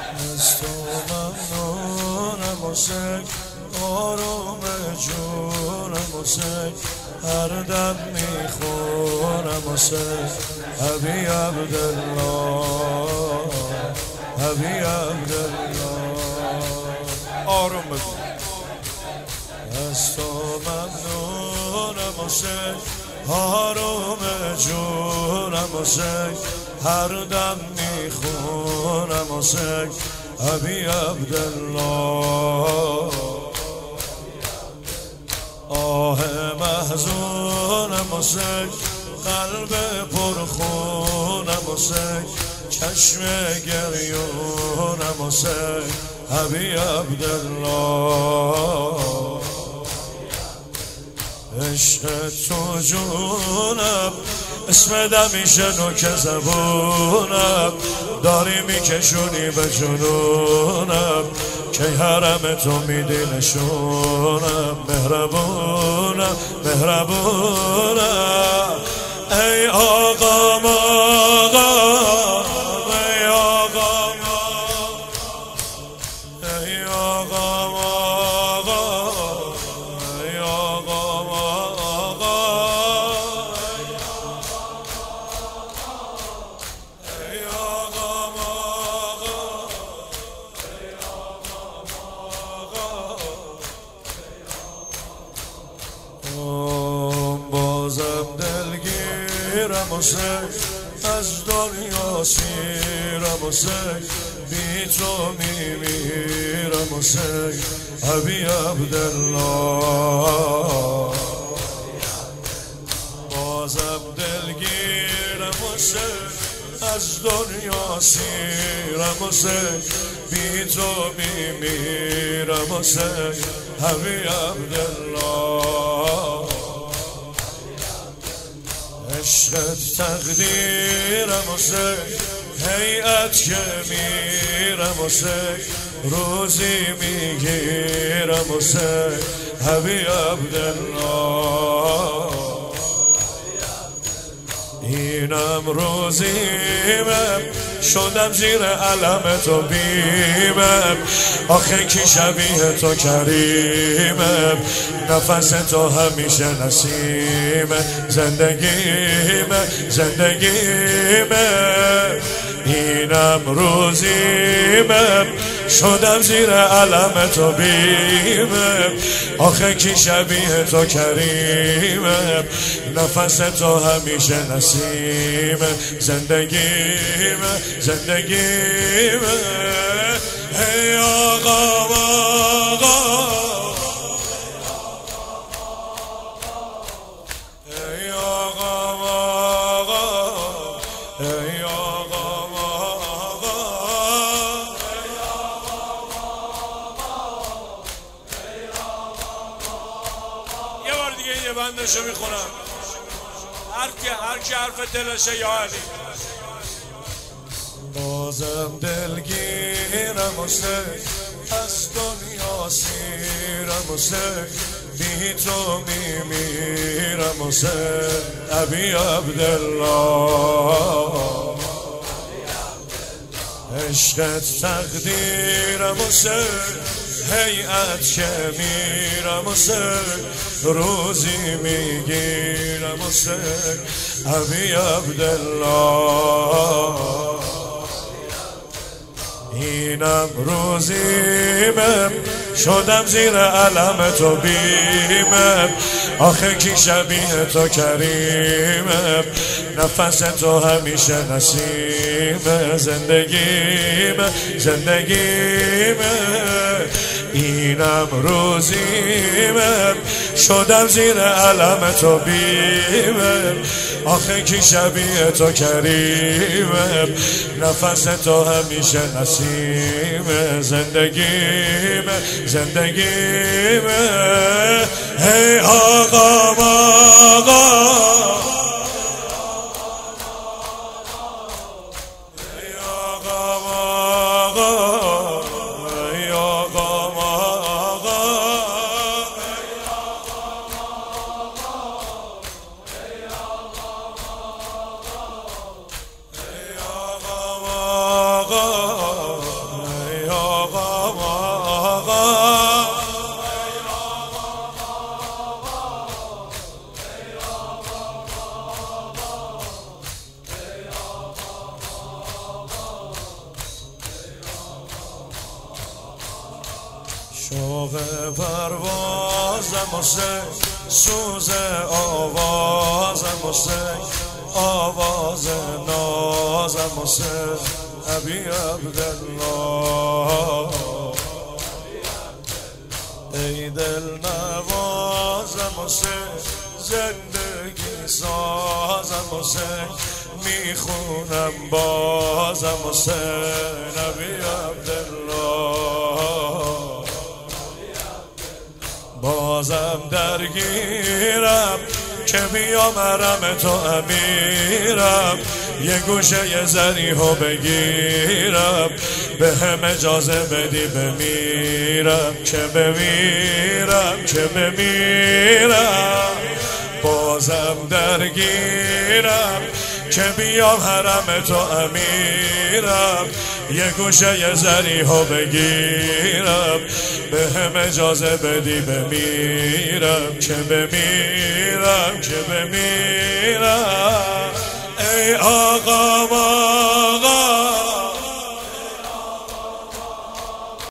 از تو ممنونم حسین، آروم جونم حسین، هر دم میخونم حسین. ابی عبدالله، ابی عبدالله. آروم بگو. از تو ممنونم حسین، آروم جونم حسین، هر دم میخونم حسین. ابی عبدالله. آه محزونم حسین، قلب پرخونم حسین، چشم گریونم حسین. ابی عبدالله. عشق تو جونم، اسمت همیشه نوک زبونم، داری میکشونی به جنونم، که حرم تو میدی نشونم. مهربونم مهربونم. ای آقا ماقا، ای آقا ماقا، ای آقا ماقا، ای آقا ماقا، ای آقا ماقا، ای آقا ماقا. بازم دلگیرم حسین، از دنیا سیرم حسین، بی تو میمیرم حسین. ابی عبدالله. بازم دلگیرم حسین، از دنیا سیرم حسین، بی تو میمیرم حسین. ابی عبدالله. عشقت تقدیرم حسین، هیئت که میرم حسین، روزی میگیرم حسین. ابی عبدالله. اینم روزیمم، شدم زیر علم تو بیمم، آخه کی شبیه تو کریمم، نفس تو همیشه نسیمه، زندگیمه زندگیمه. اینم روزیمم، شدم زیر علم تو بیمم، آخه کی شبیه تو کریمم، نفس تو همیشه نسیمه، زندگیمه زندگیمه. ای آقا آقا، ای آقا آقا، ای آقا آقا، یه بار دیگه یه بندشو میخونم، هر کی حرف دلشه یا علی. بازم دلگیرم حسین، از دنیا سیرم حسین، بی تو میمیرم حسین. ابی عبدالله. عشقت تقدیرم حسین، هیئت که میرم حسین، روزی میگیرم حسین. ابی عبدالله. اینم روزیمم، شدم زیر علم تو بیمم، آخه کی شبیه تو کریمم، نفس تو همیشه نسیمه، زندگیمه زندگیمه. اینم روزیمم، شدم زیر علم تو بیمم، آخه کی شبیه تو کریمم، نفس تو همیشه نسیمه، زندگیمه زندگیمه. ای آقا آقا، ای آقا آقا، ای آقا آقا، ای شوق پروازم حسین، سوز آوازم حسین، آواز نازم حسین، ابی عبدالله. ای دل نوازم حسین، زندگی سازم حسین، میخونم بازم حسین، ابی عبدالله. بازم درگیرم که بیام حرم تو امیرم، یه گوشه زریحو بگیرم، به هم اجازه بدی بمیرم، که بمیرم که بمیرم. بازم درگیرم که بیام حرم تو امیرم، یه گوشه زریحو بگیرم، به هم اجازه بدی بمیرم، که بمیرم که بمیرم. ای آقا